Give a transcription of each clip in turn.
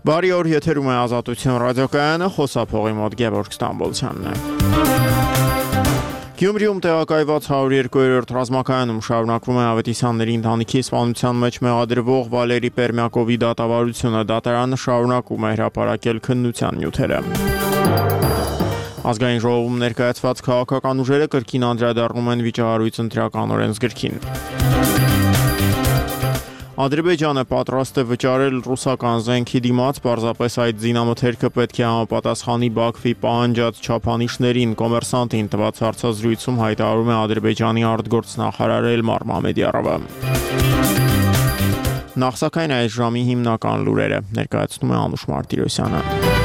Բարի օր, եթերում է Ազատություն ռադիոկայանը, խոսափողի մոտ Գևորգ Ստամբոլցյանն է։ Գյումրիում տեղակայված 102-րդ ռազմակայանում շարունակվում է Ավետիսյանների ընտանիքի սպանության մեջ մեղադրվող Վալերի Պերմյակովի դատավարությունը, դատարանը շարունակում է հրապարակել քննության նյութերը։ Ազգային ժողովում ներկայացված քաղաքական ուժերը կրկին անդրադառնում են վիճահարույց ընտրական օրենսգրքին։ Ադրբեջանը պատրաստ է վճարել ռուսական զենքի դիմաց, պարզապես այդ զինամթերքը պետք է համապատասխանի Բաքվի պահանջած չափանիշներին, Կոմերսանտին տված հարցազրույցում հայտարարում է Ադրբեջանի արտգործնախարար Էլմար Մամեդյարովը։ Նախ սակայն այս ժամի հիմնական լուրերը ներկայացնում է Անուշ Մարտիրոսյանը։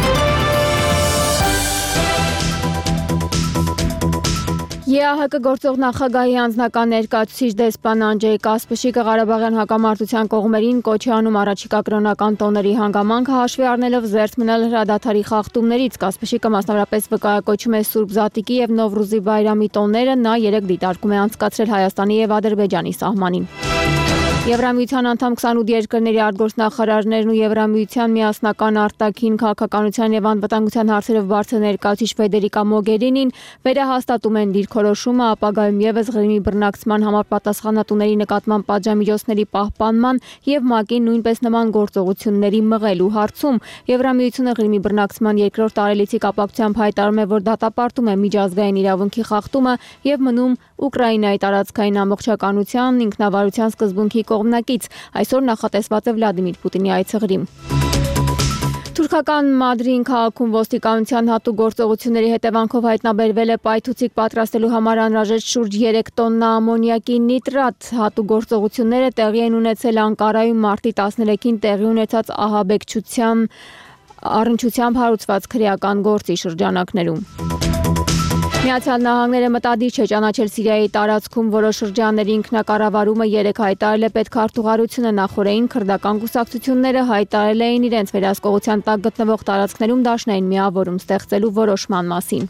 ԵԱՀԿ գործող նախագահի անձնական ներկայացուցիչ դեսպան Անջեյ Կասպշիկը Ղարաբաղյան հակամարտության կողմերին կոչ է անում առաջիկա կրոնական տոների հանգամանքը հաշվի առնելով զերծ մնալ հրադադարի խախտումներից։ Կասպշիկը մասնավորապես վկայակոչում է Սուրբ Զատիկի եւ Նովրուզի Բայրամի տոները, նա երեկ դիտարկում է անցկացրել Հայաստանի եւ Ադրբեջանի սահմանին։ Եվրամիության անդամ 28 երկրների արտգործնախարարներն ու Եվրամիության միասնական արտաքին քաղաքականության եւ անվտանգության հարցերով բարձր ներկայացուցիչ Ֆեդերիկա Մոգերինին վերահաստատում են դիրքորոշումը ապագայում եւս Ղրիմի բռնակցման համար պատասխանատուների նկատմամբ պատժամիջոցների պահպանման եւ ՄԱԿ-ին նույնպես նման գործողությունների մղելու հարցում։ Եվրամիությունը Ղրիմի բռնակցման երկրորդ տարելիցի կապակցությամբ հայտարարում է, որ դատապարտում է միջազգային իրավունքի խախտումը եւ մնում Ուկրաինայի տարածքային ամբողջականության ինքնավարության սկզբունքի կողմնակից։ Այսօր նախատեսված է Վլադիմիր Պուտինի այցը Ղրիմ։ Թուրքական Մադրին քաղաքում ոստիկանության հատուկ գործողությունների հետևանքով հայտնաբերվել է պայթուցիկ պատրաստելու համար անհրաժեշտ շուրջ 3 տոննա ամոնիակի նիտրատ։ Հատուկ գործողությունները տեղի են ունեցել Անկարայում մարտի 13-ին տեղի ունեցած ահաբեկչության առնչությամբ հարուցված քրեական գործի շրջանակներում։ Միացյալ Նահանգները մտադիր չէ ճանաչել Սիրիայի տարածքում որոշ շրջանների ինքնակառավարումը երեկ հայտարարել է պետքարտուղարությունը նախորդին քրդական կուսակցությունները հայտարարել էին իրենց վերահսկողության տակ գտնվող տարածքներում դաշնային միավորում ստեղծելու որոշման մասին։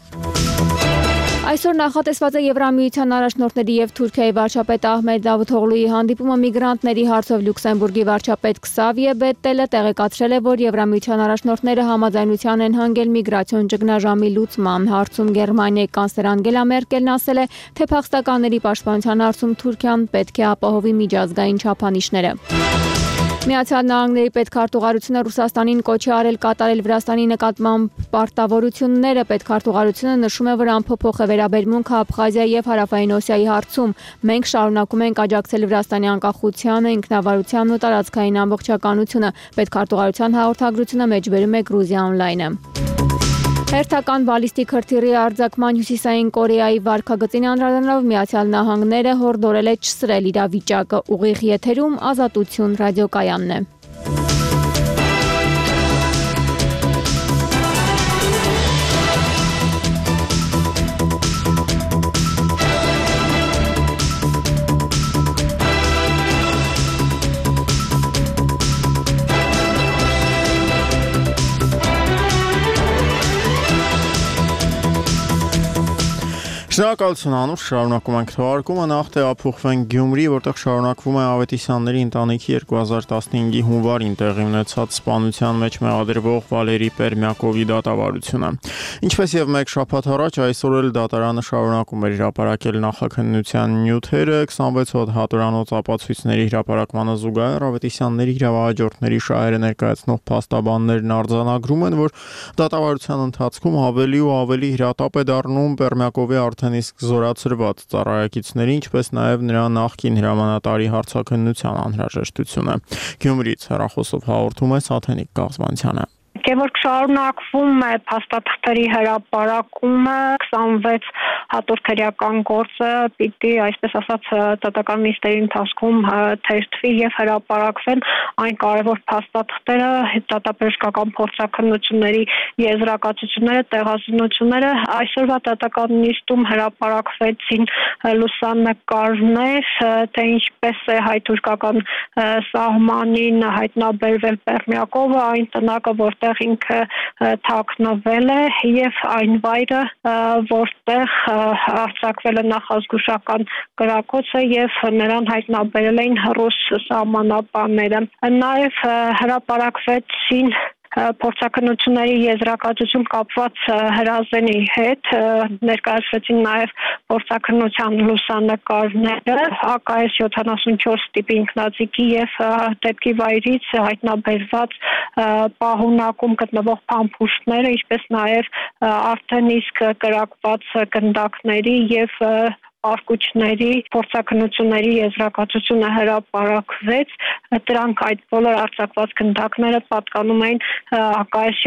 Այսօր նախատեսված է Եվրամիության առաջնորդների եւ Թուրքիայի վարչապետ Ահմեդ Դավութօղլուի հանդիպումը միգրանտների հարցով Լյուքսեմբուրգի վարչապետ Քսավիե Բետտելը տեղեկացրել է, որ Եվրամիության առաջնորդները համաձայնության են հանգել միգրացիոն ճգնաժամի լուծման հարցում։ Գերմանիայի կանցլեր Անգելա Մերկելն ասել է, թե փախստականների պաշտպանության հարցում Թուրքիան պետք է ապահովի միջազգային չափանիշները։ Միացյալ Նահանգների պետքարտուղարությունը Ռուսաստանին կոչ է արել կատարել Վրաստանի նկատմամբ պարտավորությունները։ Պետքարտուղարությունը նշում է, որ անփոփոխ է վերաբերմունքը Աբխազիայի եւ Հարավային Օսիայի հարցում։ Մենք շարունակում ենք աջակցել Վրաստանի անկախությանը, ինքնավարությանն ու տարածքային ամբողջականությունը։ Պետքարտուղարության հաղորդագրությունը մեջբերում է Գրուզիա Օնլայնը։ Հերթական բալիստիկ հրթիռի արձակման Հյուսիսային Կորեայի վարքագծին անդրադառնալով Միացյալ Նահանգները հորդորել է չսրել իրավիճակը։ Ուղիղ եթերում Ազատություն ռադիոկայանն է։ Շնորհակալություն Անուշ, շարունակում ենք թողարկումը, նախ տեղափոխվենք Գյումրի, որտեղ շարունակվում է Ավետիսյանների ընտանիքի 2015-ի հունվարին տեղի ունեցած սպանության մեջ մեղադրվող Վալերի Պերմյակովի դատավարությունը։ Ինչպես եւ մեկ շաբաթ առաջ, այսօր էլ դատարանը շարունակում էր հրապարակել նախաքննության նյութերը, 26 հոտ հատուրանոց ապացույցների հրապարակմանը զուգահեռ Ավետիսյանների իրավահաջորդների շահերը ներկայացնող փաստաբաններն արձանագրում են, որ դատավարության ընթացքում ավելի ու ավելի հրատապ է դառնում Պերմյակովի իսկ զորացրված ծառայակիցների, ինչպես նաև նրա նախկին հրամանատարի հարցաքննության անհրաժեշտությունը։ Գյումրից հեռախոսով հաղորդում է Սաթենիկ Գաղզմանցյանը։ Գևորգ, շարունակվում է փաստաթղթերի հրապարակումը, 26 հատուր քրեական գործը պիտի, այսպես ասած, դատական նիստերի ընթացքում թերթվի եւ հրապարակվեն այն կարևոր փաստաթղթերը, դատաբժշկական փորձաքննությունների եզրակացությունները, տեղազնությունները։ Այսօրվա դատական նիստում հրապարակվեցին լուսանկարներ, թե ինչպես է հայ-թուրքական սահմանին հայտնաբերվել Պերմյակովը, այն տնակը, որտեղ ինքը թաքնվել է եւ այն վայրը, որտեղ արձակվել է նախազգուշական կրակոցը եւ նրան հայտնաբերել էին ռուս սահմանապանները։ Նաեւ հրապարակվեցին փորձաքննությունների եզրակացություն կապված հրազենի հետ, ներկայացրեցին նաև փորձաքննության լուսանկարները, ԱԿՍ 74 տիպի ինքնաձիգի եւ դեպքի վայրից հայտնաբերված պահունակում գտնվող փամփուշտները, ինչպես նաև արդեն իսկ կրակված գնդակների եւ արկուճների փորձաքննությունների եզրակացությունը հրապարակվեց, դրանք այդ բոլոր արձակված գնդակները պատկանում էին ԱԿՍ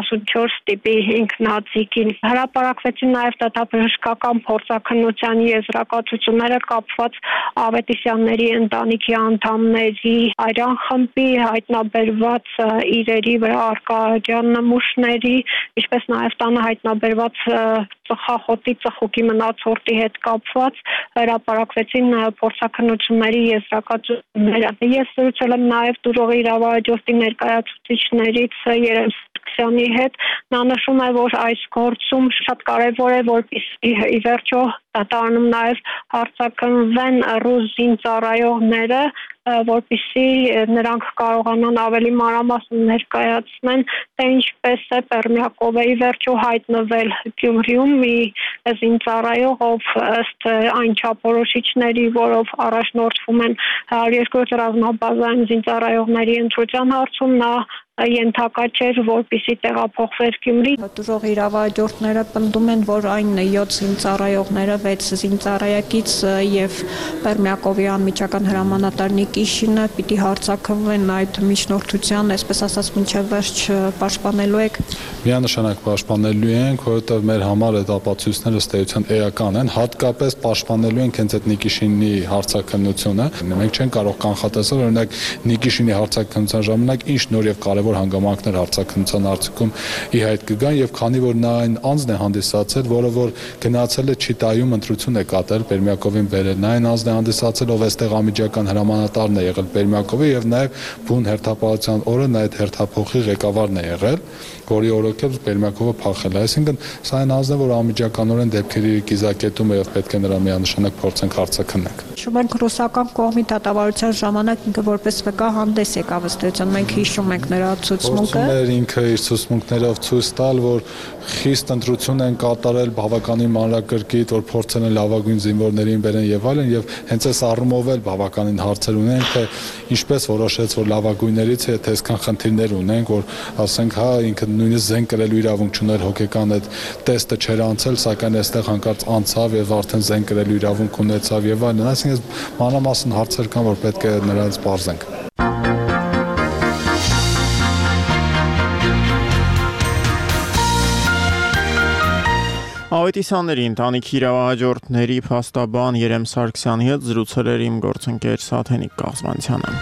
74 տիպի ինքնաձիգին։ Հրապարակվեցին նաև դատաբժշկական փորձաքննության եզրակացությունները կապված Ավետիսյանների ընտանիքի անդամների Արյան խմբի հայտնաբերված իրերի վրա արկա նմուշների, ինչպես նաև տանը հայտնաբերված ծխախոտի ծխուկի մնացորդի հետ կապված հրապարակվեցին փորձաքննությունների եզրակացությունները։ Ես զրուցել եմ նաև դուրողի իրավահաջորդի ներկայացուցիչներից Երեմ Սարգսյանի հետ։ Նա նշում է, որ այս գործում շատ կարևոր է, որպեսզի ի վերջո դատարանում նաև հարձակվեն ռուս զինծառայողները, որպեսզի նրանք կարողանան ավելի մանրամասն ներկայացնեն, թե ինչպես է Պերմյակովը ի վերջո հայտնվել Գյումրիում մի զինծառայող, ով ըստ այն չափորոշիչների, որով առաջնորդվում են 102 ռազմաբազային զինծառայողների ընտրության հարցում, նա ենթակա չէր, որպեսզի տեղափոխվեր Գյումրի։ Դուրող իրավահաջորդները պնդում են, որ այն 7 զինծառայողները, 6 զինծառայակից եւ Պերմյակովի անմիջական հրամանատար Նիկիշինը պիտի հարձակվեն այդ միջնորդության, այսպես ասած, մինչև վերջ պաշտպանելու եք։ Միանշանակ պաշտպանելու ենք, որովհետեւ մեր համար այդ ապացույցները ըստ էության էական են, հատկապես պաշտպանելու ենք հենց այդ Նիկիշինի հարձակնությունը։ Մենք չենք կարող կանխատեսել, օրինակ Նիկիշինի հարձակնության ժամանակ ինչ նոր եւ կարևոր հանգամանքներ հարձակնության արդյունքում ի հայտ կգան եւ քանի որ նա այն անձն է հանդիսացել, որը որ գնացել է Չիտայում ընտրություն է կատարել Պերմյակովին վերել, նա այն անձն է հանդիսացել, ով այստեղ անմիջական հրամանատարն է եղել Պերմյակովի եւ նաեւ բուն հերթապահության օրը նա այդ հերթափոխի ղեկավարն է եղել, որի օրոքել Պերմյակովը փախել է։ Այսինքն սա այն անձն է, որ անմիջականորեն դեպքերի կիզակետում է եւ պետք է նրա միանշանակ փորձենք հարձակնենք։ Հիշում ենք ռուսական կողմի դատավարության ժամանակ ինքը որպես վկա հանդես եկավ ըստ էության, մենք հիշում ենք նրա ցուցմունքը։ Ինքը իր ցուցմունքներով ցույց տալ, որ խիստ ընտրություն են կատարել, բավականին մանրակրկիտ, որ փորձել են լավագույն զինվորներին բերեն եւ այլն, եւ հենց այս առումով էլ բավականին հարցեր ունեն, թե ինչպես որոշեց, որ լավագույններից է, թե այսքան խնդիրներ ունենք, որ ասենք, հա, ինքը նույնիսկ զենք կրելու իրավունք չուներ, հոգեկան այդ տեստը չէր անցել, սակայն այստեղ հանկարծ անցավ եւ արդեն զենք կրելու իրավունք ունեցավ եւ այլն։ Այսինքն մանրամասն հարցեր կան, որ պետք է նրանց բարձենք։ Ավետիսյանների ընտանիքի իրավահաջորդների փաստաբան Երեմ Սարգսյանի հետ զրուցել էր իմ գործընկեր Սաթենիկ Կաղզմանցյանը։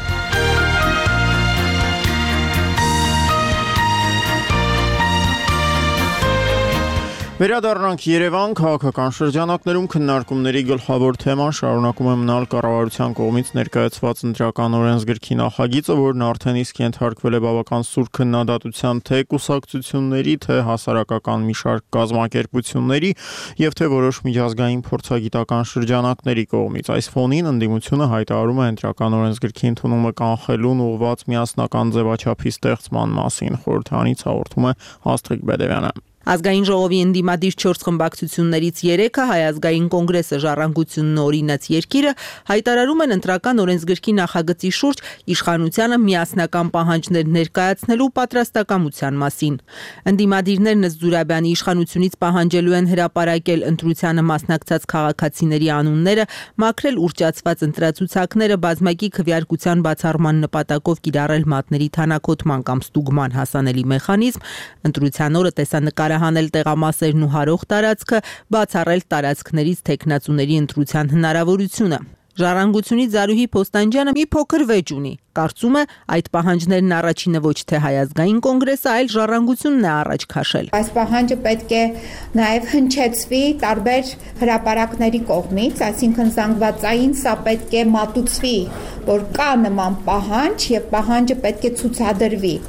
Վերադառնանք Երևան, քաղաքական շրջանակներում քննարկումների գլխավոր թեման շարունակում է մնալ կառավարության կողմից ներկայացված ընտրական օրենսգրքի նախագիծը, որն արդեն իսկ ենթարկվել է բավական սուր քննադատության թե կուսակցությունների, թե հասարակական մի շարք կազմակերպությունների եւ թե որոշ միջազգային փորձագիտական շրջանակների կողմից։ Այս ֆոնին ընդդիմությունը հայտարարում է ընտրական օրենսգրքի ընդունումը կանխելուն ուղղված միասնական ձևաչափի ստեղծման մասին։ Խորհրդարանից հաղորդում է Աստղիկ Բեդևյանը։ Ազգային ժողովի ընդդիմադիր 4 խմբակցություններից 3-ը Հայ ազգային կոնգրեսը ժառանգությունն օրինաց երկիրը հայտարարում են ընտրական օրենսգրքի նախագծի շուրջ իշխանությանը միասնական պահանջներ ներկայացնելու պատրաստակամության մասին։ Ընդդիմադիրներն ըստ Զուրաբյանի իշխանությունից պահանջելու են հրապարակել ընտրությանը մասնակցած քաղաքացիների անունները, մաքրել ուռճացված ընտրացուցակները, բազմակի քվեարկության բացառման նպատակով կիրառել մատների թանաքոտման կամ ստուգման հասանելի մեխանիզմ, ընտրության օրը տեսանկարահանել տեղամասերն ու հարող տարածքը, բացառել տարածքներից թեկնածուների ընտրության հնարավորությունը։ Ժառանգությունից Զարուհի Փոստանջյանը մի փոքր վեճ ունի։ Կարծում է, այդ պահանջներն առաջինը ոչ թե Հայ ազգային կոնգրեսը, այլ ժառանգությունն է առաջ քաշել։ Այս պահանջը պետք է նաև հնչեցվի տարբեր հրապարակների կողմից, այսինքն զանգվածային սա պետք է մատուցվի, որ կա նման պահանջ եւ պահանջը պետք է ցուցադրվի։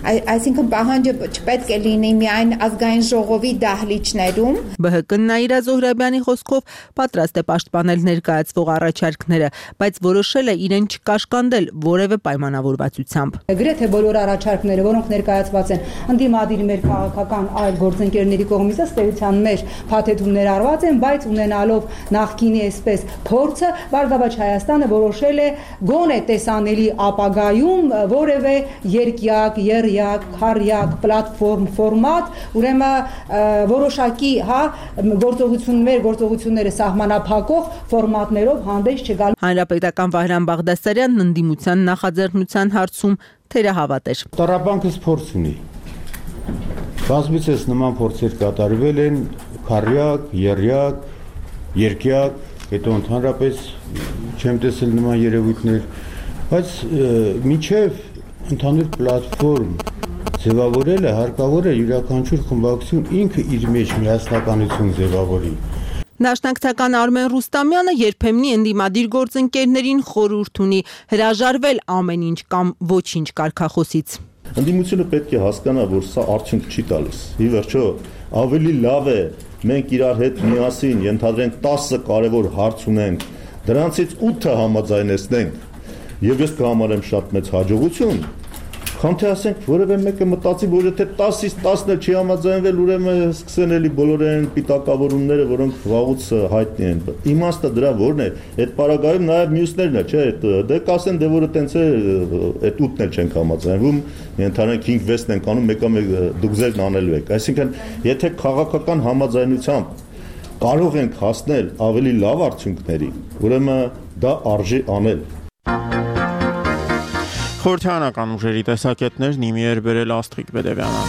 այսինքն պահանջը չպետք է լինի միայն ազգային ժողովի դահլիճներում։ ԲՀԿ-ն Նաիրա Զոհրաբյանի խոսքով պատրաստ է պաշտպանել ներկայացվող առաջարկները, բայց որոշել է իրեն չկաշկանդել որևէ պայմանավորվածությամբ։ Գրեթե բոլոր առաջարկները, որոնք ներկայացված են ընդդիմադիր մեր քաղաքական այլ գործընկերների կողմից, ըստ էության մեր փաթեթում ներառված են, բայց ունենալով նախկինի այսպես փորձը, Բարգավաճ Հայաստանը որոշել է գոնե տեսանելի ապագայում որևէ երկյակ, եռյակ, քառյակ, պլատֆորմ ֆորմատ, ուրեմն որոշակի, գործողությունները սահմանափակող ֆորմատներով հանդես չգալ։ Հանրապետական Վահրամ Բաղդասարյանն ընդդիմության նախաձեռնության հարցում թերահավատ էր։ Տառապանքս փորձ ունի։ Բազմիցս նման փորձեր կատարվել են քառյակ, եռյակ, երկյակ, հետո ընդհանրապես չեմ տեսել նման երևույթներ, բայց միջև ընդհանուր պլատֆորմ ձևավորելը հարկավոր է յուրաքանչյուր խմբակցություն ինքը իր մեջ միասնականություն ձևավորի։ Դաշնակցական Արմեն Ռուստամյանը երբեմնի ընդդիմադիր գործընկերներին խորհուրդ ունի հրաժարվել ամեն ինչ կամ ոչինչ կարգախոսից։ Ընդդիմությունը պետք է հասկանա, որ սա արդյունք չի տալիս։ Ի վերջո, ավելի լավ է մենք իրար հետ միասին ենթադրենք 10 կարևոր հարց ունենք, դրանցից 8-ը համաձայնեցնենք, եւ ես կհամարեմ շատ մեծ հաջողություն, քան թե ասենք որևէ մեկը մտածի, որ եթե 10-ից 10-ը չի համաձայնվել, ուրեմն սկսեն էլի բոլորեն պիտակավորումները, որոնք վաղուց հայտնի են։ Իմաստը դրա որն է։ Այդ պարագայում նաեւ մյուսներն է, չէ՞, դե կասեն դե որը տենց է, այդ 8-ն էլ չենք համաձայնվում, ենթանանք 5-6-ն ենք անում, մեկը դուք ձերն անելու եք։ Այսինքն, եթե քաղաքական համաձայնությամբ կարող ենք հասնել ավելի լավ արդյունքների, ուրեմն դա արժի անել։ Խորհրդարանական ուժերի տեսակետներն իմի էր բերել Աստղիկ Բեդևյանը։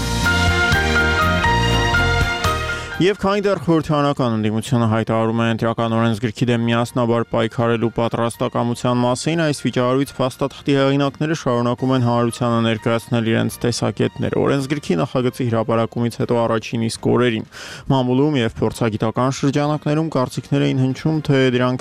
Եվ քանի դեռ խորհրդարանական ընդդիմությունը հայտարարում է ընտրական օրենսգրքի դեմ միասնաբար պայքարելու պատրաստակամության մասին, այս վիճահարույց փաստաթղթի հեղինակները շարունակում են հանրությանը ներկայացնել իրենց տեսակետները։ Օրենսգրքի նախագծի հրապարակումից հետո առաջին իսկ օրերին մամուլում եւ փորձագիտական շրջանակներում կարծիքներ էին հնչում, թե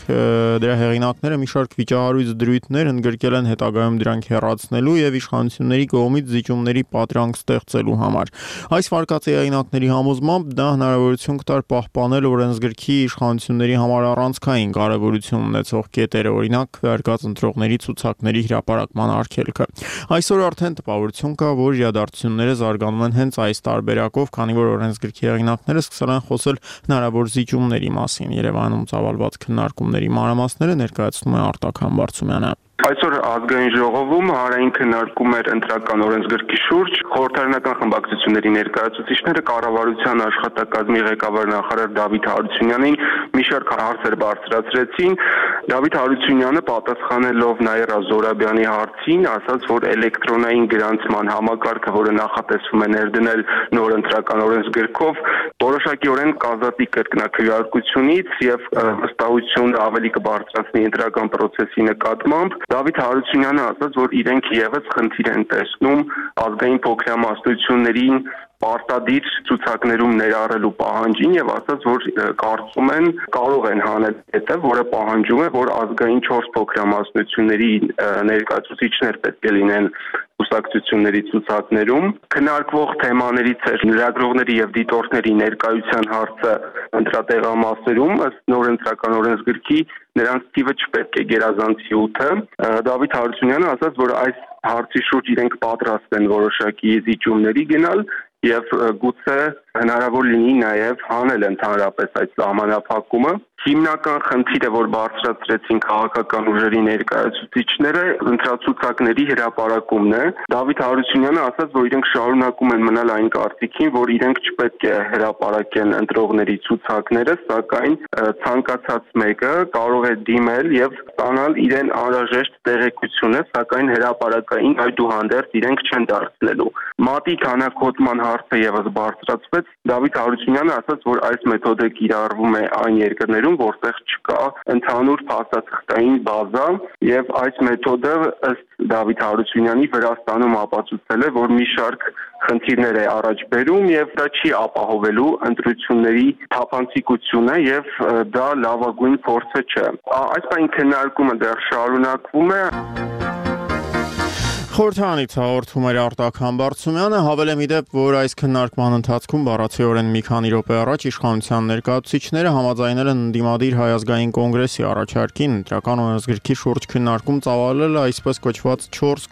դրա հեղինակները մի շարք վիճահարույց դրույթներ ընդգրկել են հետագայում դրանք հեռացնելու եւ իշխանությունների կողմից զիջումների պատրանք ստեղծելու համար։ Այս վարկածի հեղինակների համոզմամբ դա հնարավորություն կտար պահպանել օրենսգրքի իշխանությունների համար առանցքային կարևորություն ունեցող կետերը, օրինակ քվեարկած ընտրողների ցուցակների հրապարակման արգելքը։ Այսօր արդեն տպավորություն կա, որ իրադարձությունները զարգանում են հենց այս տարբերակով, քանի որ օրենսգրքի հեղինակները սկսել են խոսել հնարավոր զիջումների մասին։ Երևանում ծավալված քննարկումների մանրամասները ներկայացնում է Արտակ Համբարձումյանը։ Այսօր ազգային ժողովում հանրային քննարկում էր ընտրական օրենսգրքի շուրջ, խորհրդարանական խմբակցությունների ներկայացուցիչները կառավարության աշխատակազմի ղեկավար նախարար Դավիթ Հարությունյանին մի շարք հարցեր բարձրացրեցին։ Դավիթ Հարությունյանը պատասխանելով Նաիրա Զոհրաբյանի հարցին, ասաց, որ էլեկտրոնային գրանցման համակարգը, որը նախատեսվում է ներդնել նոր ընտրական օրենսգրքով, որոշակիորեն կազատի կրկնակիրառությունից եւ վստահություն ավելի կբարձրացնի ընտրական process-ի նկատմամբ։ Դավիթ Հարությունյանը ասաց, որ իրենք եւս խնդիր են տեսնում ազգային փոքրամասնություններին պարտադիր ցուցակներում ներառելու պահանջին եւ ասաց, որ կարծում են կարող են հանել հետը, որը պահանջում է, որ ազգային 4 փոքրամասնությունների ներկայացուցիչներ պետք է լինեն կուսակցությունների ցուցակներում։ Քննարկվող թեմաներից էր լրագրողների եւ դիտորդների ներկայության հարցը ընտրատեղամասերում, ըստ նոր ընտրական օրենսգրքի նրանց թիվը չպետք է գերազանցի 8-ը։ Դավիթ Հարությունյանը ասաց, որ այս հարցի շուրջ իրենք պատրաստ են որոշակի զիջումների գնալ եւ գուցե հնարավոր լինի նաեւ հանել ընդհանրապես այդ սահմանափակումը։ Հիմնական խնդիրը, որ բարձրացրեցին քաղաքական ուժերի ներկայացուցիչները, ընտրացուցակների հրապարակումն է։ Դավիթ Հարությունյանը ասաց, որ իրենք շարունակում են մնալ այն կարծիքին, որ իրենք չպետք է հրապարակեն ընտրողների ցուցակները, սակայն ցանկացած մեկը կարող է դիմել եւ ստանալ իրեն անհրաժեշտ տեղեկությունը, սակայն հրապարակային այդուհանդերձ իրենք չեն դարձնելու։ Մատի քանակոտման հարցը եւս բարձրացվեց։ Դավիթ Հարությունյանը ասաց, որ այս մեթոդը կիրառվում է այն երկրներում, որտեղ չկա ընդհանուր փաստաթղթային բազա եւ այս մեթոդը ըստ Դավիթ Հարությունյանի Վրաստանում ապացուցել է, որ մի շարք խնդիրներ է առաջ բերում եւ դա չի ապահովելու ընտրությունների թափանցիկությունը եւ դա լավագույն փորձը չէ։ Այս բանի քննարկումը դեռ շարունակվում է։ Խորհրդարանից հաղորդում էր Արտակ Համբարձումյանը, հավելեմ իդեպ, որ այս քննարկման ընթացքում բառացիորեն մի քանի րոպե առաջ իշխանության ներկայացուցիչները համաձայնել են ընդդիմադիր Հայ ազգային կոնգրեսի առաջարկին ընտրական օրենսգրքի շուրջ քննարկում ծավալել այսպես կոչված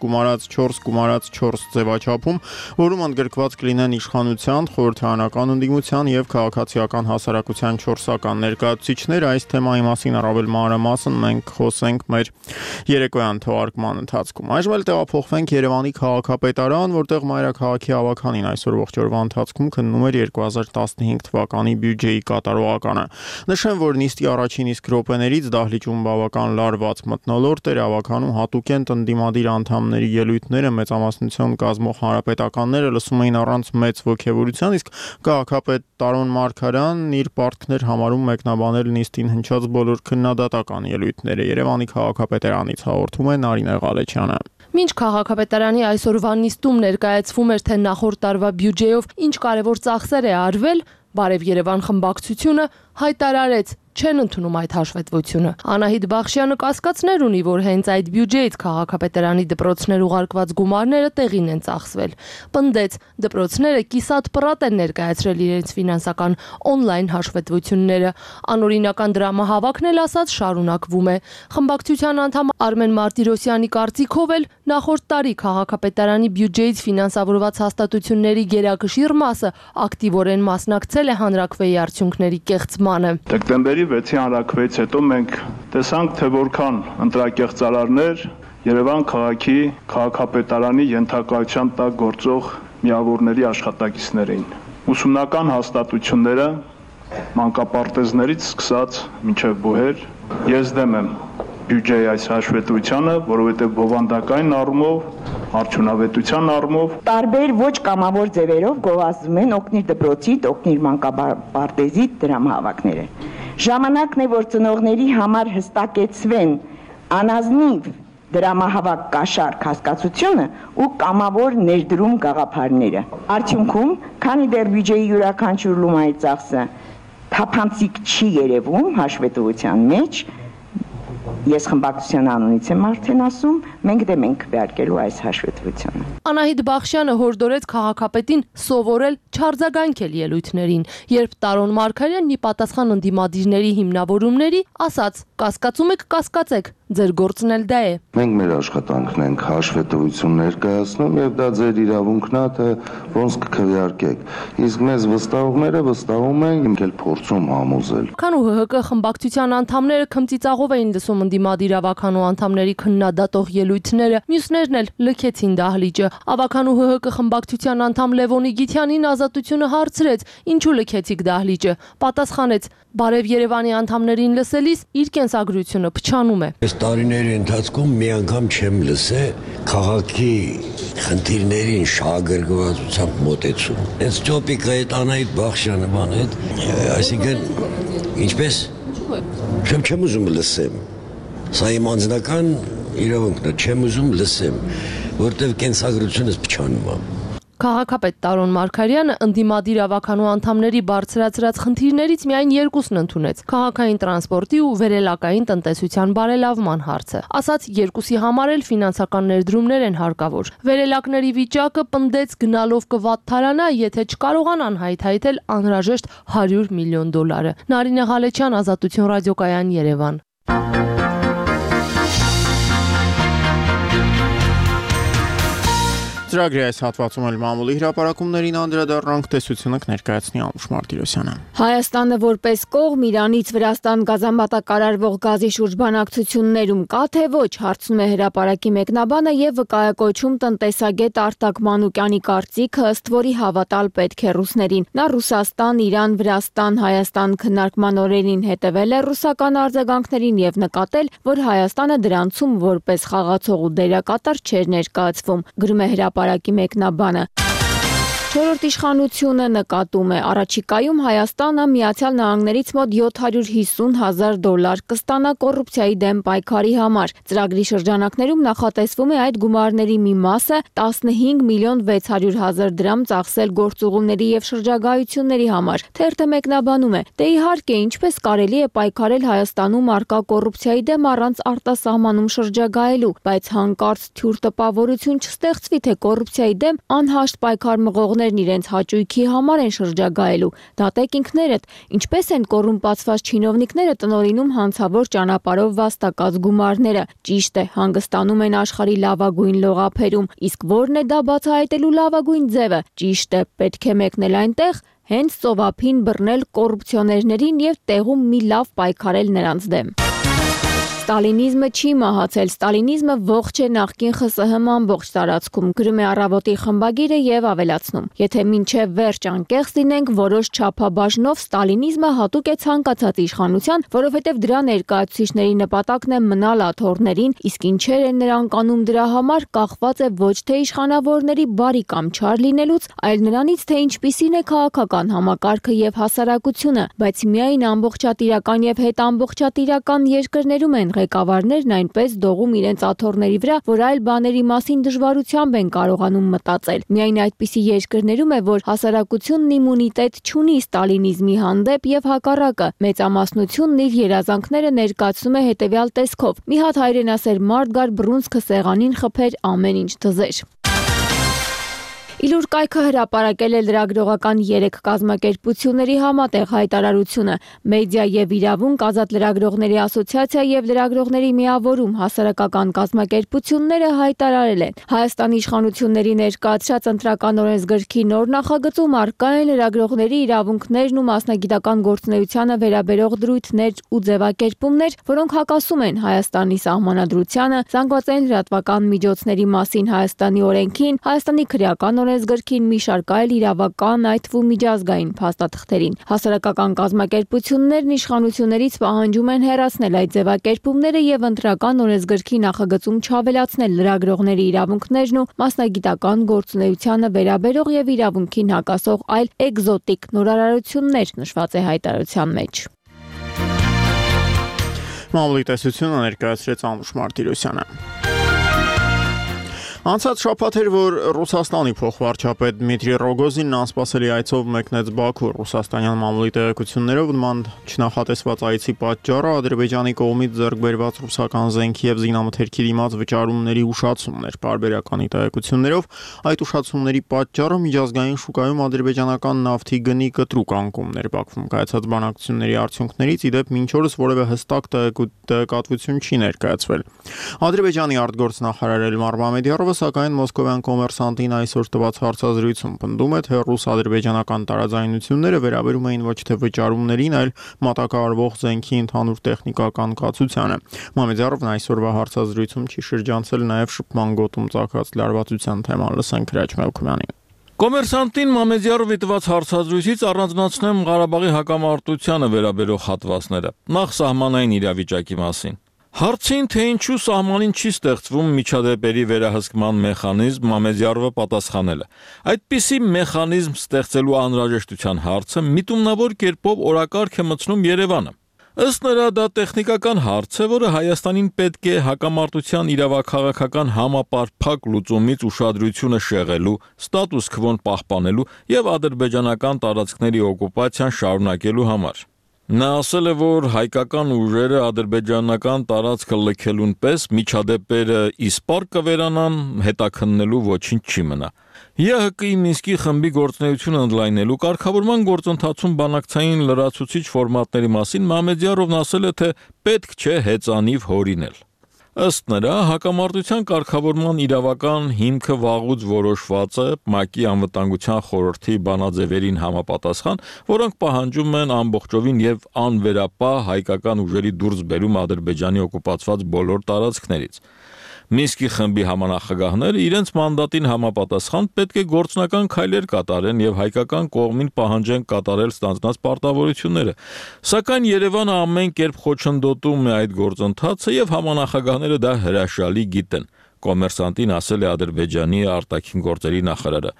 4+4+4 ձևաչափում, որում ընդգրկված կլինեն իշխանության, խորհրդարանական ընդդիմության եւ քաղաքացիական հասարակության 4-ական ներկայացուցիչներ։ Այս թեմայի մասին առավել մանրամասն մենք խոսենք մեր երեկոյան թողարկման ընթացքում։ Այժմ էլ տեղափոխ Երևանի քաղաքապետարան, որտեղ մայրաքաղաքի ավականին այսօր ողջ օրվա ընթացքում քննում էր 2015 թվականի բյուջեի կատարողականը։ Նշեմ, որ նիստի առաջին իսկ րոպեներից դահլիճում բավական լարված մթնոլորտ էր, ավականում հատուկ են ընդդիմադիր անդամների ելույթները, մեծամասնություն կազմող հանրապետականները լսում էին առանց մեծ ոգևորության, իսկ քաղաքապետ Տարոն Մարգարյանն իր պարտքներ համարում մեկնաբանել նիստին հնչած բոլոր քննադատական ելույթները։ Երևանի քաղաքապետարանից հաղորդում է Նարինե Ղալեչյանը։ Մինչ քաղաքապետարանի այսօրվա նիստում ներկայացվում էր, թե նախորդ տարվա բյուջեով ինչ կարևոր ծախսեր է արվել, Բարև Երևան խմբակցությունը հայտարարեց չեն ընդունում այդ հաշվետվությունը։ Անահիտ Բախշյանը կասկածներ ունի, որ հենց այդ բյուջեից քաղաքապետարանի դպրոցներ ուղարկված գումարները տեղին են ծախսվել։ Պնդեց, դպրոցները կիսատ պրատ են ներկայացրել իրենց ֆինանսական օնլայն հաշվետվությունները։ Անօրինական դրամահավաքն էլ ասած շարունակվում է։ Խմբակցության անդամ Արմեն Մարտիրոսյանի կարծիքով էլ նախորդ տարի քաղաքապետարանի բյուջեից ֆինանսավորված հաստատությունների գերակշիռ մասը ակտիվորեն մասնակցել է հանրաքվեի արդյունքների կեղծմանը։ Դեկտեմբերի 6-ի հանրաքվեից հետո մենք տեսանք, թե որքան ընտրակեղծարարներ Երևան քաղաքի քաղաքապետարանի ենթակայության տակ գործող միավորների աշխատակիցներ էին։ Ուսումնական հաստատությունները մանկապարտեզներից սկսած մինչև բուհեր, ես դեմ եմ բյուջեի այս հաշվետվությանը, որովհետև բովանդակային առումով, արդյունավետության առումով տարբեր ոչ կամավոր ձևերով գովազդում են օգնիր դպրոցիդ, օգնիր մանկապարտեզիդ դրամահավաքները։ Ժամանակն է, որ ծնողների համար հստակեցվեն անազնիվ դրամահավաք կաշառք հասկացությունը ու կամավոր ներդրում գաղափարները։ Արդյունքում, քանի դեռ բյուջեի յուրաքանչյուր լումայի ծախսը թափանցիկ չի երևում հաշվետվության մեջ, ես խմբակցության անունից եմ արդեն ասում, մենք դեմ ենք քվեարկելու այս հաշվետվությունը։ Անահիտ Բախշյանը հորդորեց քաղաքապետին սովորել չարձագանքել ելույթներին, երբ Տարոն Մարգարյանն ի պատասխան ընդդիմադիրների հիմնավորումների ասաց. «Կասկածում եք, կասկածեք, ձեր գործն էլ դա է»։ Մենք մեր աշխատանքն ենք հաշվետվություն ներկայացնում եւ դա ձեր իրավունքն է, թե ոնց կքվեարկեք։ Իսկ մեզ վստահողները վստահում են, ինք էլ փորձում համոզել։ Քան ու ՀՀԿ խմբակցության անդամները քմծիծաղով էին լսում ընդդիմադիր ավականու անդամների քննադատող ելույթները, մյուսներն էլ լքեցին դահլիճը։ Ավականու ՀՀԿ խմբակցության անդամ Լևոն Իգիթյանին Ազատությունը հարցրեց. «Ինչու լքեցիք դահլիճը»։ Պատասխանեց. «Բարև Երևանի անդամներին լսելիս իր կենսագրությունը փչանում է»։ Այս տարիների ընթացքում մի անգամ չեմ լսել քաղաքի խնդիրներին շահագրգռվածությամբ մոտեցում։ Այս տոպիկը այդ Անահիտ Բախշյանը բան է, այսինքն ինչպես չեմ ուզում լսեմ։ Սա իմ անձնական իրավունքն է, չեմ ուզում լսեմ, որտեղ կենսագրությունս փչանում է։ Քաղաքապետ Տարոն Մարգարյանը ընդդիմադիր ավականու անդամների բարձրացրած խնդիրներից միայն երկուսն ընդունեց՝ քաղաքային տրանսպորտի ու վերելակային տնտեսության բարելավման հարցը։ Ասաց երկուսի համար էլ ֆինանսական ներդրումներ են հարկավոր։ Վերելակների վիճակը պնդեց գնալով կվատթարանա, եթե չկարողանան հայթայթել անհրաժեշտ $100 միլիոն։ Նարինե Ղալեչյան, Ազատություն ռադիոկայան, Երևան։ Ծրագրի այս հատվածում էլ մամուլի հրապարակումներին անդրադառնանք, տեսությունը կներկայացնի Անուշ Մարտիրոսյանը։ Հայաստանը որպես կողմ Իրանից Վրաստան գազամատակարարվող գազի շուրջ բանակցություններում կա թե ոչ, հարցնում է հրապարակի մեկնաբանը եւ վկայակոչում տնտեսագետ Արտակ Մանուկյանի կարծիքը, ըստ որի հավատալ պետք է ռուսներին։ Նա Ռուսաստան, Իրան, Վրաստան, Հայաստան քննարկման օրերին հետևել է ռուսական արձագանքներին եւ նկատել, որ Հայաստանը դրանցում որպես խաղացող ու դերակատար չէր ներկայացվում։ Գրում է հրապարակի մեկնաբանը։ Չորրորդ իշխանությունը նկատում է առաջիկայում Հայաստանը Միացյալ Նահանգներից մոտ $750,000 կստանա կոռուպցիայի դեմ պայքարի համար։ Ծրագրի շրջանակներում նախատեսվում է այդ գումարների մի մասը 15,6 միլիոն ծախսել գործուղումների եւ շրջագայությունների համար։ Թերթը մեկնաբանում է. դե իհարկե, ինչպես կարելի է պայքարել Հայաստանում արկա կոռուպցիայի դեմ առանց արտասահմանում շրջագայելու, բայց հանկարծ թյուր տպավորություն չստեղծվի, թե կոռուպցիայի դեմ անհաշտ պայքար մղողներն իրենց հաճույքի համար են շրջագայելու։ Դատեք ինքներդ, ինչպես են կոռումպացված չինովնիկները տնօրինում հանցավոր ճանապարհով վաստակած գումարները։ Ճիշտ է, հանգստանում են աշխարհի լավագույն լողափերում, իսկ որն է դա բացահայտելու լավագույն ձևը։ Ճիշտ է, պետք է մեկնել այնտեղ, հենց ծովափին բռնել կոռուպցիոներներին եւ տեղում մի լավ պայքարել նրանց դեմ։ Ստալինիզմը չի մահացել, ստալինիզմը ողջ է նախկին ԽՍՀՄ ամբողջ տարածքում, գրում է Առավոտի խմբագիրը եւ ավելացնում. եթե մինչեւ վերջ անկեղծ լինենք, որոշ չափաբաժնով ստալինիզմը հատուկ է ցանկացած իշխանության, որովհետեւ դրա ներկայացուցիչների նպատակն է մնալ աթոռներին, իսկ ինչեր են նրանք անում դրա համար, կախված է ոչ թե իշխանավորների բարի կամ չար լինելուց, այլ նրանից, թե ինչպիսին է քաղաքական համակարգը եւ հասարակությունը, բայց միայն ամբողջատիրական եւ հետամբողջատիրական երկրներում են ղեկավարներն այնպես դողում իրենց աթոռների վրա, որ այլ բաների մասին դժվարությամբ են կարողանում մտածել։ Միայն այդպիսի երկրներում է, որ հասարակությունն իմունիտետ չունի ստալինիզմի հանդեպ եւ հակառակը։ Մեծամասնությունն իր երազանքները ներկայացնում է հետեւյալ տեսքով. մի հատ հայրենասեր մարդ գար բռունցքը սեղանին խփեր, ամեն ինչ թզեր։ Իլուր կայքը հրապարակել է լրագրողական 3 կազմակերպությունների համատեղ հայտարարությունը։ Մեդիա եւ իրավունք, Ազատ լրագրողների ասոցիացիա եւ լրագրողների միավորում հասարակական կազմակերպությունները հայտարարել են. Հայաստանի իշխանությունների ներկայացրած ընտրական օրենսգրքի նոր նախագծում առկա են լրագրողների իրավունքներն ու մասնագիտական գործունեությանը վերաբերող դրույթներ ու ձևակերպումներ, որոնք հակասում են Հայաստանի սահմանադրությանը, զանգվածային լրատվական միջոցների մասին Հայաստանի օրենքին, Հայաստանի քրեական օրենսգրքին, մի շարք այլ իրավական, այդ թվում միջազգային փաստաթղթերին։ Հասարակական կազմակերպություններն իշխանություններից պահանջում են հեռացնել այդ ձևակերպումները եւ ընտրական օրենսգրքի նախագծում չավելացնել լրագրողների իրավունքներն ու մասնագիտական գործունեությանը վերաբերող եւ իրավունքին հակասող այլ էկզոտիկ նորարարություններ, նշված է հայտարարության մեջ։ Մամուլի տեսությունը ներկայացրեց Անուշ Մարտիրոսյանը։ Անցած շաբաթ էր, որ Ռուսաստանի փոխվարչապետ Դմիտրի Ռոգոզինն անսպասելի այցով մեկնեց Բաքու։ Ռուսաստանյան մամուլի տեղեկություններով նման չնախատեսված այցի պատճառը Ադրբեջանի կողմից ձեռք բերված ռուսական զենքի եւ զինամթերքի դիմաց վճարումների ուշացումն էր։ Պարբերականի տեղեկություններով այդ ուշացումների պատճառը միջազգային շուկայում ադրբեջանական նավթի գնի կտրուկ անկումն էր։ Բաքվում կայացած բանակցությունների արդյունքներից ի դեպ մինչ օրս որևէ հստակ տեղեկատվություն չի ներկայացվել։ Ադրբեջանի արտգործնախարար Էլմար Մամեդյարովը սակայն մոսկովյան կոմերսանտին այսօր տված հարցազրույցում պնդում է, թե ռուս-ադրբեջանական տարաձայնությունները վերաբերում էին ոչ թե վճարումներին, այլ մատակարարվող զենքի ընդհանուր տեխնիկական կացությանը։ Մամեդյարովն այսօրվա հարցազրույցում չի շրջանցել նաև շփման գոտում ծագած լարվածության թեման։ Լսենք Հրաչ Մելքումյանին։ Կոմերսանտին Մամեդյարովի տված հարցազրույցից առանձնացնեմ Ղարաբաղի հակամարտությանը վերաբերող հատվածները, նախ սահմանային իրավիճակի մասին։ Հարցին, թե ինչու սահմանին չի ստեղծվում միջադեպերի վերահսկման մեխանիզմ, Մամեդյարովը պատասխանել է. այդպիսի մեխանիզմ ստեղծելու անհրաժեշտության հարցը միտումնավոր կերպով օրակարգ է մտցնում Երևանը։ Ըստ նրա դա տեխնիկական հարց է, որը Հայաստանին պետք է հակամարտության իրավաքաղաքական համապարփակ լուծումից ուշադրությունը շեղելու, ստատուս քվոն պահպանելու եւ ադրբեջանական տարածքների օկուպացիան շարունակելու համար։ Նա ասել է, որ հայկական ուժերը ադրբեջանական տարածքը լքելուն պես միջադեպերը իսպառ կվերանան, հետաքննելու ոչինչ չի մնա։ ԵՀԿ-ի Մինսկի խմբի գործունեությունը ընդլայնելու կարգավորման գործընթացում բանակցային լրացուցիչ ֆորմատների մասին Մամեդյարովն ասել է, թե պետք չէ հեծանիվ հորինել։ Ըստ նրա, հակամարտության կարգավորման իրավական հիմքը վաղուց որոշված է ՄԱԿ-ի անվտանգության խորհրդի բանաձևերին համապատասխան, որոնք պահանջում են ամբողջովին եւ անվերապահ հայկական ուժերի դուրսբերում Ադրբեջանի օկուպացված բոլոր տարածքներից։ Մինսկի խմբի համանախագահները իրենց մանդատին համապատասխան պետք է գործնական քայլեր կատարեն եւ հայկական կողմին պահանջեն կատարել ստանձնած պարտավորությունները։ Սակայն Երևանը ամեն կերպ խոչընդոտում է այդ գործընթացը եւ համանախագահները դա հրաշալի գիտեն, կոմերսանտին ասել է Ադրբեջանի արտաքին գործերի նախարարը։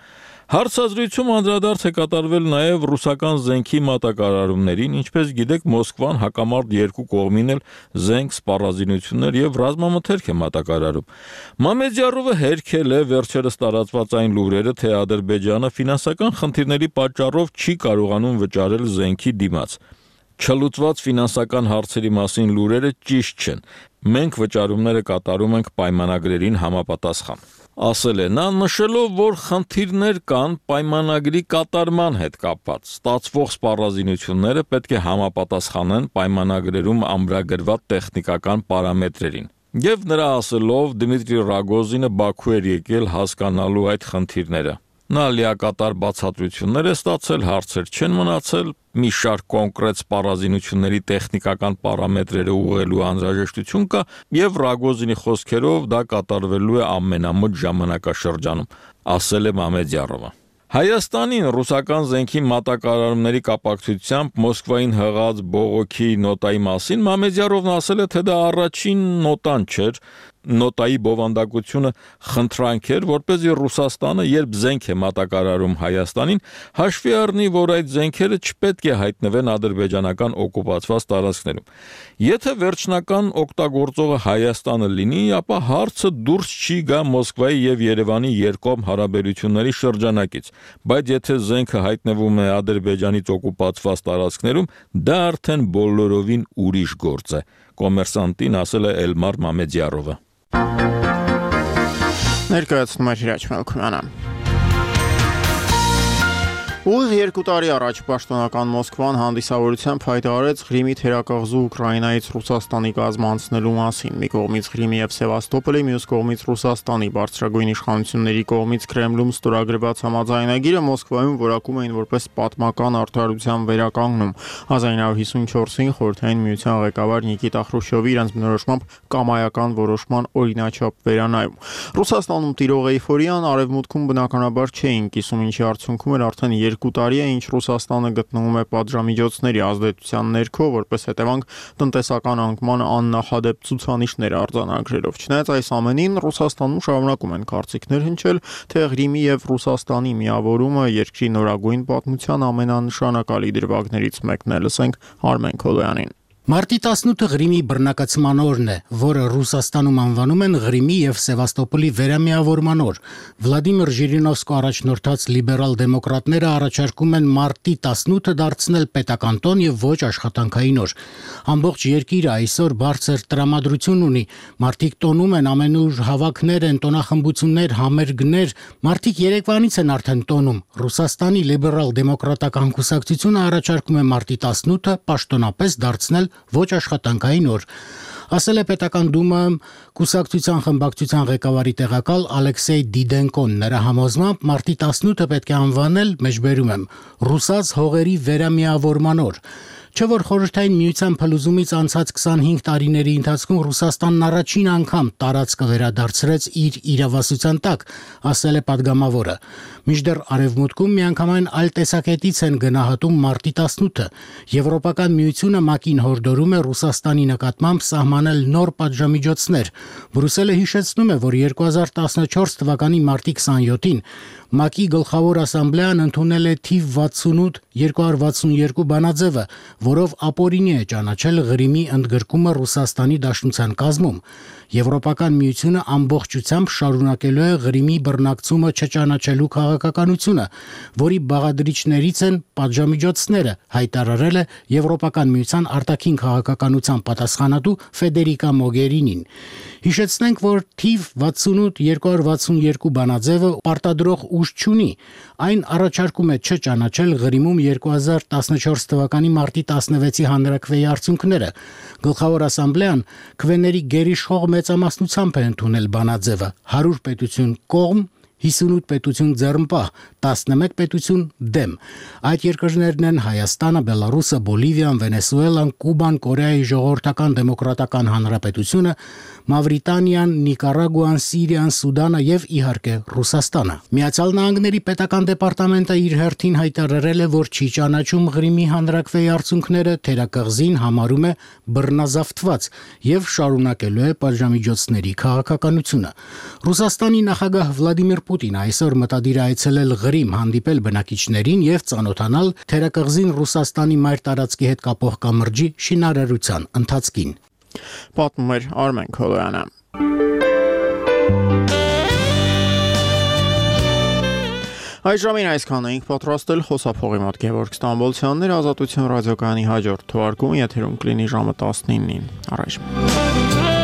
Հարցազրույցում անդրադարձ է կատարվել նաև ռուսական զենքի մատակարարումներին, ինչպես գիտեք, Մոսկվան հակամարտ երկու կողմին էլ զենք, սպառազինություններ եւ ռազմամթերք է մատակարարում։ Մամեդյարովը հերքել է վերջերս տարածված այն լուրերը, թե Ադրբեջանը ֆինանսական խնդիրների պատճառով չի կարողանում վճարել զենքի դիմաց։ Չլուծված ֆինանսական հարցերի մասին լուրերը ճիշտ չեն։ Մենք վճարումները կատարում ենք պայմանագրերին համապատասխան։ Ասել է նա, նշելով, որ խնդիրներ կան պայմանագրի կատարման հետ կապված։ Ստացվող սպառազինությունները պետք է համապատասխանեն պայմանագրերում ամրագրված տեխնիկական պարամետրերին։ Եվ նրա ասելով Դմիտրի Ռագոզինը Բաքու էր եկել հասկանալու այդ խնդիրները։ Նա լիակատար բացատրություններ է ստացել, հարցեր չեն մնացել, մի շարք կոնկրետ սպառազինությունների տեխնիկական պարամետրերը ուղղելու անհրաժեշտություն կա, եւ Ռագոզինի խոսքերով դա կատարվելու է ամենամոտ ժամանակաշրջանում, ասել է Մամեդյարովը։ Հայաստանին ռուսական զենքի մատակարարումների կապակցությամբ Մոսկվային հղած բողոքի նոտայի մասին Մամեդյարովն ասել է, թե դա առաջին նոտան չէր, նոտայի բովանդակությունը խնդրանք էր, որպեսզի Ռուսաստանը, երբ զենք է մատակարարում Հայաստանին, հաշվի առնի, որ այդ զենքերը չպետք է հայտնվեն ադրբեջանական օկուպացված տարածքներում։ Եթե վերջնական օգտագործողը Հայաստանը լինի, ապա հարցը դուրս չի գա Մոսկվայի եւ Երևանի երկկողմ հարաբերությունների շրջանակից, բայց եթե զենքը հայտնվում է Ադրբեջանից օկուպացված տարածքներում, դա արդեն բոլորովին ուրիշ գործ է, Կոմերսանտին ասել է Էլմար Մամեդյարովը։ Ներկայացնում է Հիրաչ Մելքոյանը։ Ուղիղ 2 տարի առաջ պաշտոնական Մոսկվան հանդիսավորությամբ հայտարարեց Ղրիմի թերակղզու Ուկրաինայից Ռուսաստանի կազմանցնելու մասին։ Մի կողմից Ղրիմի եւ Սևաստոպոլի, մյուս կողմից Ռուսաստանի բարձրագույն իշխանությունների կողմից Կրեմլում ստորագրված համաձայնագիրը Մոսկվայում որակում էին որպես պատմական արդարության վերականգնում։ 1954-ին Խորհրդային Միության ղեկավար Նիկիտա Խրուշչովի իրենց բնորոշմամբ կամայական որոշման օրինաչափ վերանայում։ Ռուսաստանում տիրող էյֆորիան արևմուտքում բնականաբար չէին կիսում, ինչի արդյունքում էր արդեն 2 տարի է, ինչ Ռուսաստանը գտնվում է պատժամիջոցների ազդեցության ներքո, որպես հետևանք տնտեսական անկման աննախադեպ ցուցանիշներ արձանագրելով։ Չնայած այս ամենին Ռուսաստանում շարունակում են կարծիքներ հնչել, թե Ղրիմի եւ Ռուսաստանի միավորումը երկրի նորագույն պատմության ամենանշանակալի դրվագներից մեկն է, լսենք Արմեն Քոլոյանին։ Մարտի 18-ը Ղրիմի բռնակացման օրն է, որը Ռուսաստանում անվանում են Ղրիմի եւ Սևաստոպոլի վերամիավորման օր։ Վլադիմիր Ժիրինովսկու առաջնորդած լիբերալ դեմոկրատները առաջարկում են մարտի 18-ը դարձնել պետական տոն եւ ոչ աշխատանքային օր։ Ամբողջ երկիրը այսօր բարձր տրամադրություն ունի։ Մարտիկ տոնում են, ամենուր հավաքներ են, տոնախմբություններ, համերգներ։ Մարտիկ երեկվանից են արդեն տոնում։ Ռուսաստանի լիբերալ դեմոկրատական կուսակցությունը առաջարկում է մարտի 18-ը պաշտոնապես դարձնել ոչ աշխատանքային օր, ասել է պետական դումայում կուսակցության խմբակցության ղեկավարի տեղակալ Ալեքսեյ Դիդենկոն։ Նրա համոզմամբ մարտի 18-ը պետք է անվանել, մեջբերում եմ, ռուսաց հողերի վերամիավորման օր։ Չէ որ Խորհրդային Միության փլուզումից անցած 25 տարիների ընթացքում Ռուսաստանն առաջին անգամ տարածքը վերադարձրեց իր իրավասության տակ, ասել է падգամավորը։ Մինչդեռ Արևմուտքում միանգամայն այլ տեսակետից են գնահատում մարտի 18-ը։ Եվրոպական Միությունը ՄԱԿ-ին հորդորում է Ռուսաստանի նկատմամբ սահմանել նոր պատժամիջոցներ։ Բրյուսելը հիշեցնում է, որ 2014 թվականի մարտի 27-ին ՄԱԿ-ի գլխավոր ասամբլեան ընդունել է թիվ 68-262 բանաձևը, որով ապօրինի է ճանաչել Ղրիմի ընդգրկումը Ռուսաստանի Դաշնության կազմում։ Եվրոպական Միությունը ամբողջությամբ շարունակելու է Ղրիմի բռնակցումը չճանաչելու քաղաքականությունը, որի բաղադրիչներից են պատժամիջոցները, հայտարարել է Եվրոպական Միության արտաքին քաղաքականության պատասխանատու Ֆեդերիկա Մոգերինին։ Հիշեցնենք, որ թիվ 68-262 բանաձևը պարտադրող ուժ չունի։ Այն առաջարկում է չճանաչել Ղրիմում 2014 թվականի մարտի 16-ի հանրաքվեի արդյունքները։ Գլխավոր ասամբլեան քվեների գերիշխող մեծամասնությամբ է ընդունել բանաձևը՝ 100 պետություն կողմ, 58 պետություն ձեռնպահ, 11 պետություն դեմ։ Այդ երկրներն են Հայաստանը, Բելարուսը, Բոլիվիան, Վենեսուելան, Կուբան, Կորեայի Ժողովրդական Դեմոկրատական Հանրապետությունը, Մավրիտանիան, Նիկարագուան, Սիրիան, Սուդանը եւ իհարկե Ռուսաստանը։ Միացյալ Նահանգների պետական դեպարտամենտը իր հերթին հայտարարել է, որ չի ճանաչում Ղրիմի հանրաքվեի արդյունքները, թերակղզին համարում է բռնազավթված եւ շարունակելու է պատժամիջոցների քաղաքականությունը։ Ռուսաստանի նախագահ Վլադիմիր Պուտինը այսօր մտադիր է այցելել Ղրիմ, հանդիպել բնակիչներին եւ ծանոթանալ թերակղզին Ռուսաստանի մայր տարածքի հետ կապող կամրջի շինարարության ընթացքին։ Պատմում էր Արմեն Քոլոյանը։ Այս ժամին այսքան էինք պատրաստել, խոսափողի մոտ Գևորգ Ստամբոլցյանն էր, Ազատություն ռադիոկայանի հաջորդ թողարկումը եթերում կլինի ժամը 19-ին։ Առայժմ։